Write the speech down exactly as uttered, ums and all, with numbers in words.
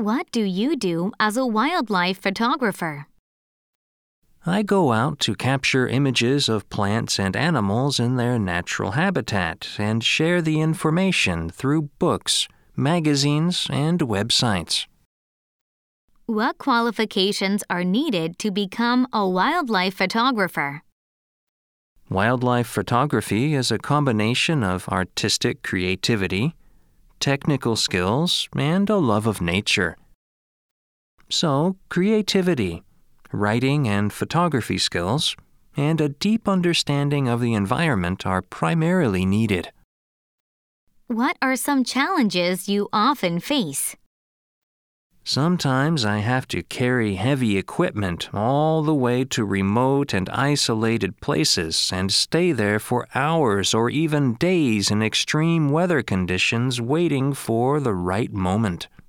What do you do as a wildlife photographer? I go out to capture images of plants and animals in their natural habitat and share the information through books, magazines, and websites. What qualifications are needed to become a wildlife photographer? Wildlife photography is a combination of artistic creativity, technical skills, and a love of nature. So, creativity, writing and photography skills, and a deep understanding of the environment are primarily needed. What are some challenges you often face? Sometimes I have to carry heavy equipment all the way to remote and isolated places and stay there for hours or even days in extreme weather conditions waiting for the right moment.